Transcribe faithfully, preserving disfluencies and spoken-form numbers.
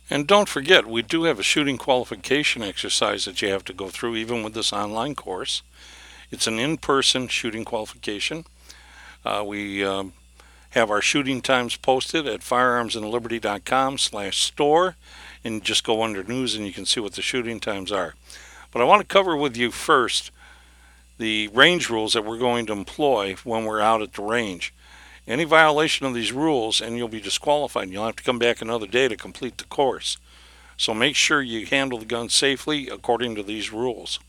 And don't forget, we do have a shooting qualification exercise that you have to go through even with this online course. It's an in-person shooting qualification. Uh, we um, have our shooting times posted at firearmsandliberty.com slash store, and just go under news and you can see what the shooting times are. But I want to cover with you first the range rules that we're going to employ when we're out at the range. Any violation of these rules and you'll be disqualified. You'll have to come back another day to complete the course. So make sure you handle the gun safely according to these rules.